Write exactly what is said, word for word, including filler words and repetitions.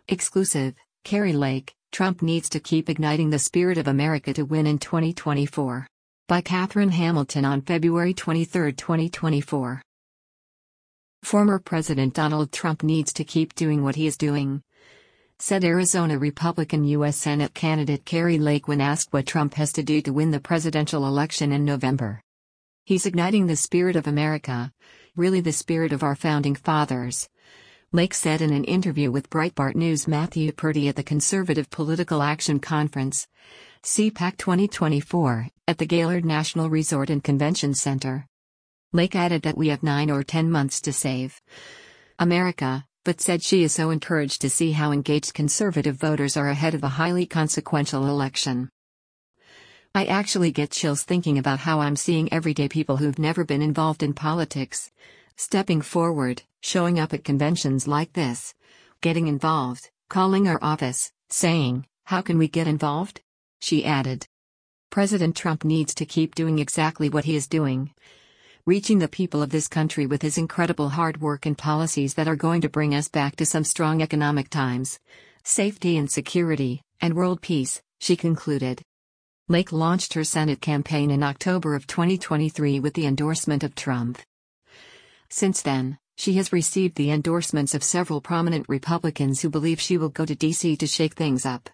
Exclusive, Kari Lake, Trump needs to keep igniting the spirit of America to win in twenty twenty-four. By Catherine Hamilton on February twenty-third, twenty twenty-four. Former President Donald Trump needs to keep doing what he is doing, said Arizona Republican U S Senate candidate Kari Lake when asked what Trump has to do to win the presidential election in November. He's igniting the spirit of America, really the spirit of our founding fathers, Lake said in an interview with Breitbart News' Matthew Purdy at the Conservative Political Action Conference, C PAC twenty twenty-four, at the Gaylord National Resort and Convention Center. Lake added that we have nine or ten months to save America, but said she is so encouraged to see how engaged conservative voters are ahead of a highly consequential election. I actually get chills thinking about how I'm seeing everyday people who've never been involved in politics stepping forward, showing up at conventions like this, getting involved, calling our office, saying, "How can we get involved?" She added. President Trump needs to keep doing exactly what he is doing, reaching the people of this country with his incredible hard work and policies that are going to bring us back to some strong economic times, safety and security, and world peace, she concluded. Lake launched her Senate campaign in October of twenty twenty-three with the endorsement of Trump. Since then, she has received the endorsements of several prominent Republicans who believe she will go to D C to shake things up.